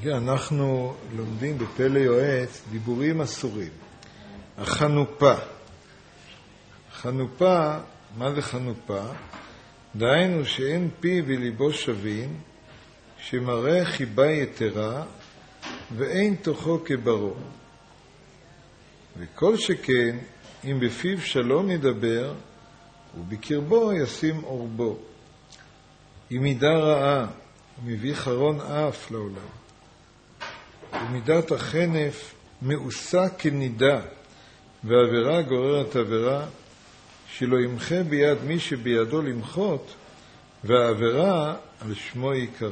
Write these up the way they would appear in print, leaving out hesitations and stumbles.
אנחנו לומדים בפלא יועץ דיבורים אסורים. החנופה. חנופה, מה זה חנופה? דהיינו שאין פי וליבו שווין, שמראה חיבה יתרה, ואין תוכו כברו. וכל שכן, אם בפיו שלום ידבר, ובקרבו ישים אורבו. אם מידה רעה, מביא חרון אף לעולם. ומידת החנף מאוסה כנידה, ועבירה גוררת עבירה, שלא ימחה ביד מי שבידו למחות, והעבירה על שמו יקרא.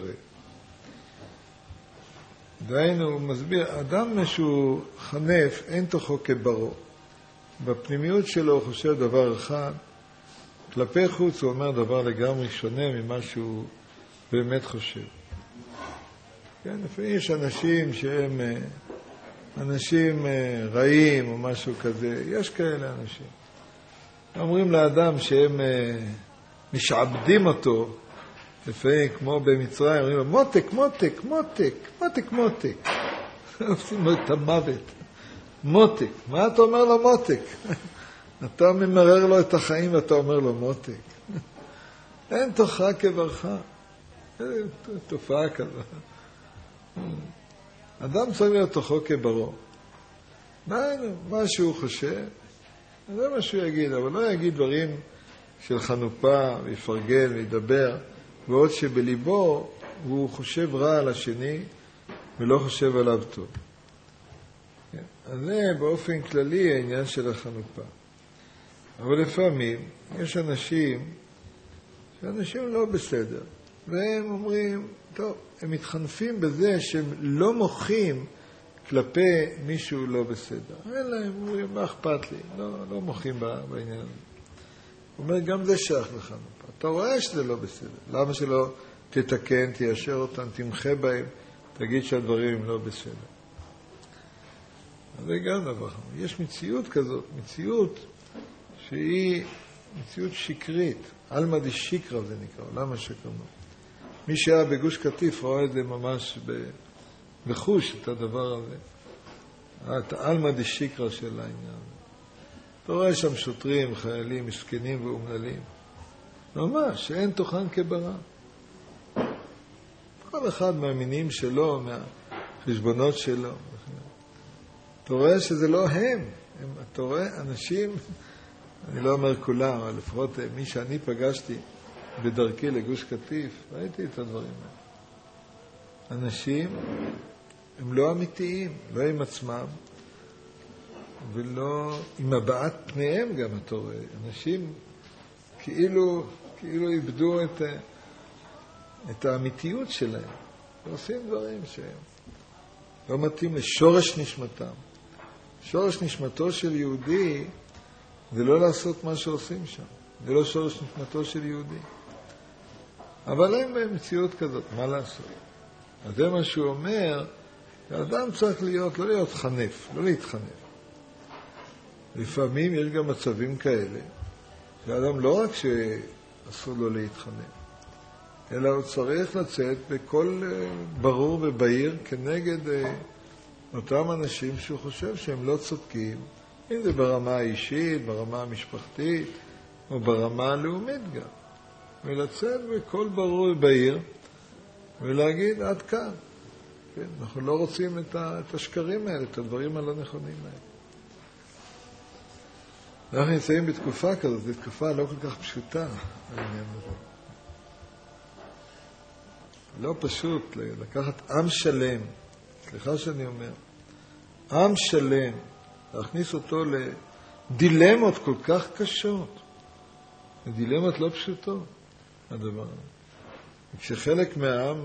דהיינו, הוא מסביר, אדם שהוא חנף, אין תוכו כברו. בפנימיות שלו הוא חושב דבר אחד, כלפי חוץ הוא אומר דבר לגמרי שונה ממה שהוא באמת חושב. כן, לפעמים יש אנשים שהם אנשים רעים או משהו כזה, יש כאלה אנשים. אומרים לאדם שהם משעבדים אותו, לפעמים כמו במצרים, אומרים לו, מותק, מותק, מותק, מותק, מותק. עושים לו את המוות. מותק. מה אתה אומר לו מותק? אתה ממרר לו את החיים ואתה אומר לו מותק. אין תוכה כברך. תופעה כזאת. אדם צריך להיות תוכו כברו. מה שהוא חושב, זה מה שהוא יגיד, אבל לא יגיד דברים של חנופה ויפרגן וידבר, ועוד שבליבו הוא חושב רע על השני ולא חושב עליו טוב. אז זה באופן כללי העניין של החנופה. אבל לפעמים יש אנשים שאנשים לא בסדר, והם אומרים, טוב, הם מתחנפים בזה שהם לא מוחים כלפי מישהו לא בסדר. אין להם, אומרים, מה אכפת לי? לא מוחים בעניין הזה. הוא אומר, גם זה שייך לחנופה. אתה רואה שזה לא בסדר. למה שלא תתקן, תיישר אותם, תמחה בהם, תגיד שהדברים הם לא בסדר. אז זה גם דבר. יש מציאות כזאת, מציאות שהיא מציאות שקרית. אלמא דשיקרא זה נקרא, למה שקרנו? מי שהיה בגוש קטיף רואה את זה ממש בחוש, את הדבר הזה. את אלמא דשיקרא של העניין. אתה רואה שם שוטרים, חיילים, מסכנים ואומללים. ממש, שאין תוכן כברה. כל אחד מהמינים שלו, מהחשבונות שלו. אתה רואה שזה לא הם. אתה רואה אנשים, אני לא אומר כולם, אבל לפחות מי שאני פגשתי בדרכי לגוש קטיף, ראיתי את הדברים האלה. אנשים הם לא אמיתיים, לא עם עצמם, ולא עם הבעת פניהם גם אתה רואה. אנשים כאילו איבדו את האמיתיות שלהם. ועושים דברים שהם לא מתאים לשורש נשמתם. שורש נשמתו של יהודי זה לא לעשות מה שעושים שם. זה לא שורש נשמתו של יהודי. אבל הם במציאות כזאת, מה לעשות? אז זה מה שהוא אומר, האדם צריך להיות, לא להיות חנף, לא להתחנף. לפעמים יש גם מצבים כאלה, שהאדם לא רק שאסור לו להתחנף, אלא הוא צריך לצאת בכל ברור ובהיר כנגד אותם אנשים שהוא חושב שהם לא צודקים, אם זה ברמה האישית, ברמה המשפחתית, או ברמה הלאומית גם. ולצאת בכל ברור ובהיר, ולהגיד עד כאן. כן, אנחנו לא רוצים את השקרים האלה, את הדברים הלא נכונים האלה. אנחנו נמצאים בתקופה כזאת, זו תקופה לא כל כך פשוטה, העניין הזה. לא פשוט לקחת עם שלם, סליחה שאני אומר, עם שלם, להכניס אותו לדילמות כל כך קשות, דילמות לא פשוטות, הדבר הזה. כשחלק מהעם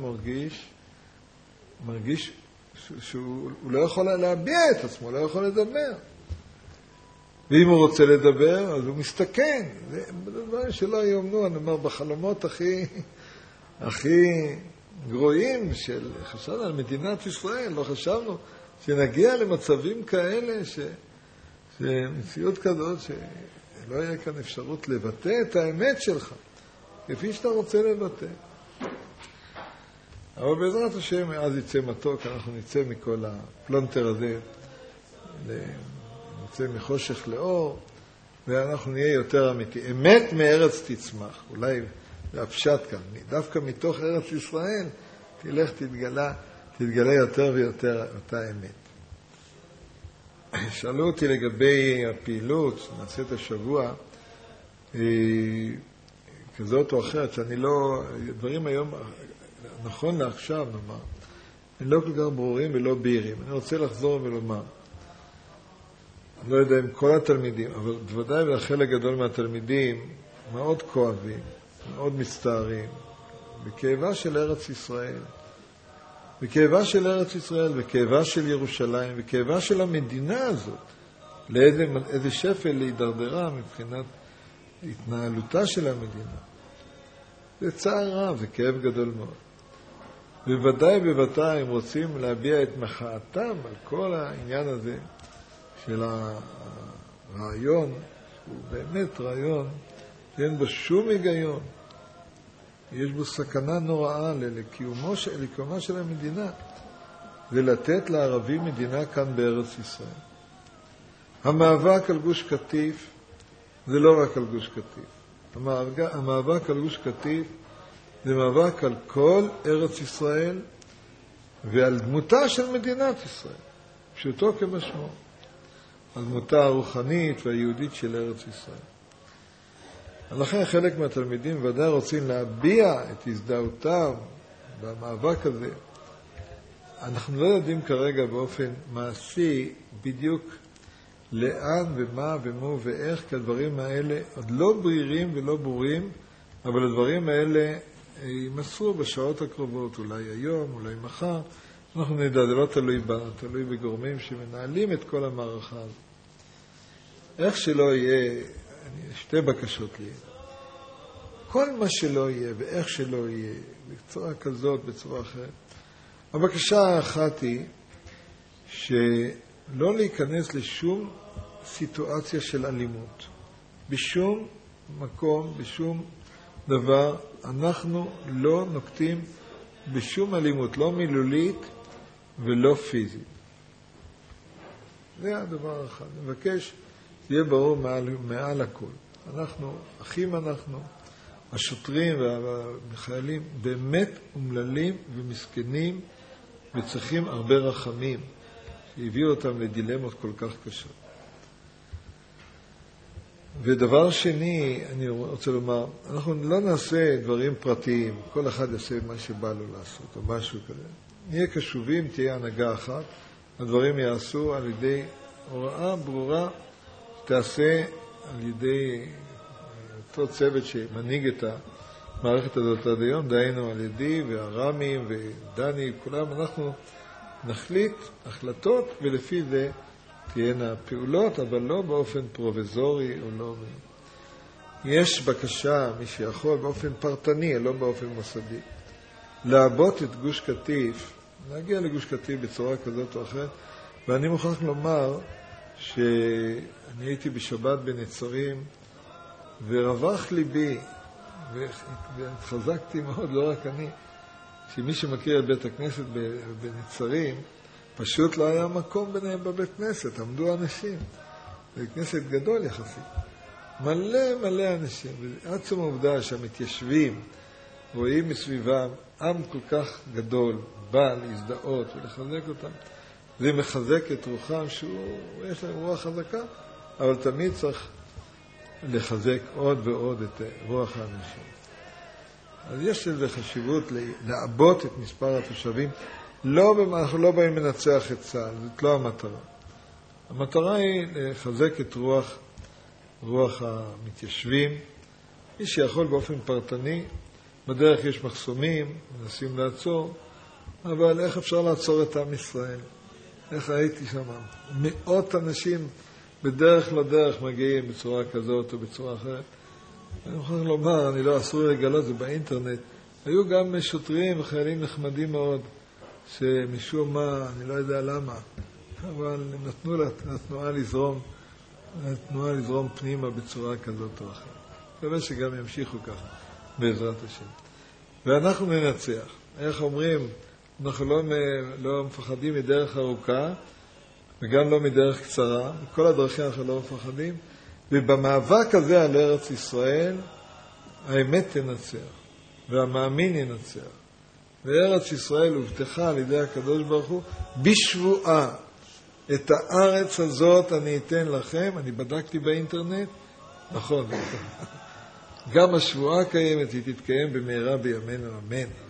מרגיש שהוא לא יכול להביע את עצמו, לא יכול לדבר. ואם הוא רוצה לדבר, אז הוא מסתכן. זה דברים שלא יאמנו, אני אומר, בחלומות הכי גרועים של חשבנו על מדינת ישראל, לא חשבנו שנגיע למצבים כאלה, שמציאות כזאת, שלא יהיה כאן אפשרות לבטא את האמת שלך, כפי שאתה רוצה לבטא. אבל בעזרת השם, אז יצא מתוק, אנחנו נצא מכל הפלונטר הזה, נצא מחושך לאור, ואנחנו נהיה יותר אמיתי. אמת מארץ תצמח, אולי זה הפשט כאן, דווקא מתוך ארץ ישראל, תלך תתגלה יותר ויותר אותה אמת. שאלו אותי לגבי הפעילות שנעשית השבוע, כזאת או אחרת, שאני לא, דברים היום, נכון לעכשיו נאמר, הם לא כל כך ברורים ולא בהירים. אני רוצה לחזור ולומר, אני לא יודע אם כל התלמידים, אבל בוודאי לחלק גדול מהתלמידים מאוד כואבים, מאוד מצטערים, בכאבה של ארץ ישראל, בכאבה של ארץ ישראל, בכאבה של ירושלים, בכאבה של המדינה הזאת, לאיזה שפל להידרדרה מבחינת התנהלותה של המדינה. זה צער רב, זה כאב גדול מאוד. בוודאי הם רוצים להביע את מחאתם על כל העניין הזה של הרעיון, שהוא באמת רעיון שאין בו שום היגיון. יש בו סכנה נוראה לקיומה של המדינה, ולתת לערבים מדינה כאן בארץ ישראל. המאבק על גוש קטיף זה לא רק על גוש קטיף. המאבק על גוש קטיף זה מאבק על כל ארץ ישראל ועל דמותה של מדינת ישראל, פשוטו כמשמעו, על דמותה הרוחנית והיהודית של ארץ ישראל. לכן חלק מהתלמידים ודאי רוצים להביע את הזדהותם במאבק הזה. אנחנו לא יודעים כרגע באופן מעשי בדיוק לאן ומה ומו ואיך, כי הדברים האלה עוד לא ברירים ולא ברורים, אבל הדברים האלה יימסרו בשעות הקרובות, אולי היום, אולי מחר. אנחנו נדע, זה לא תלוי בנו, תלוי בגורמים שמנהלים את כל המערכה הזאת. איך שלא יהיה, שתי בקשות לי. כל מה שלא יהיה ואיך שלא יהיה, בצורה כזאת, בצורה אחרת. הבקשה האחת היא שלא להיכנס לשום סיטואציה של אלימות. בשום מקום, בשום דבר, אנחנו לא נוקטים בשום אלימות, לא מילולית ולא פיזית. זה הדבר האחד. אני מבקש שיהיה ברור מעל הכל. אנחנו, אחים אנחנו, השוטרים והחיילים באמת אומללים ומסכנים וצריכים הרבה רחמים שהביאו אותם לדילמות כל כך קשות. ודבר שני, אני רוצה לומר, אנחנו לא נעשה דברים פרטיים, כל אחד יעשה מה שבא לו לעשות או משהו כזה. נהיה קשובים, תהיה הנהגה אחת, הדברים יעשו על ידי הוראה ברורה, תעשה על ידי אותו צוות שמנהיג את המערכת הזאת עד היום, דהיינו על ידי והרמים ודני, כולם, אנחנו נחליט החלטות ולפי זה תהיינה פעולות, אבל לא באופן פרוביזורי או לא. יש בקשה, מי שיכול, באופן פרטני, לא באופן מוסדי, לעבות את גוש קטיף, להגיע לגוש קטיף בצורה כזאת או אחרת, ואני מוכרח לומר שאני הייתי בשבת בנצרים, ורווח ליבי, והתחזקתי מאוד, לא רק אני, שמי שמכיר את בית הכנסת בנצרים, פשוט לא היה מקום ביניהם בבית כנסת, עמדו אנשים. בית כנסת גדול יחסית. מלא אנשים. ועצם העובדה שהמתיישבים רואים מסביבם עם כל כך גדול, בא להזדהות ולחזק אותם. זה מחזק את רוחם, שיש להם רוח חזקה, אבל תמיד צריך לחזק עוד ועוד את רוח האנשים. אז יש לזה חשיבות לעבות את מספר התושבים. אנחנו לא באים לנצח את צה"ל, זאת לא המטרה. המטרה היא לחזק את רוח המתיישבים. מי שיכול באופן פרטני, בדרך יש מחסומים, מנסים לעצור, אבל איך אפשר לעצור את עם ישראל? איך הייתי שם? מאות אנשים בדרך לדרך מגיעים בצורה כזאת או בצורה אחרת. אני מוכרח לומר, אני לא אסור לגלות, זה באינטרנט. היו גם שוטרים וחיילים נחמדים מאוד, שמשום מה, אני לא יודע למה, אבל נתנו לתנועה לזרום פנימה בצורה כזאת או אחרת. מקווה שגם ימשיכו ככה, בעזרת השם. ואנחנו ננצח. איך אומרים, אנחנו לא מפחדים מדרך ארוכה, וגם לא מדרך קצרה, בכל הדרכים אנחנו לא מפחדים, ובמאבק הזה על ארץ ישראל, האמת תנצח, והמאמין ינצח. וארץ ישראל הובטחה על ידי הקדוש ברוך הוא בשבועה. את הארץ הזאת אני אתן לכם, אני בדקתי באינטרנט, נכון, גם השבועה קיימת, היא תתקיים במהרה בימינו אמן.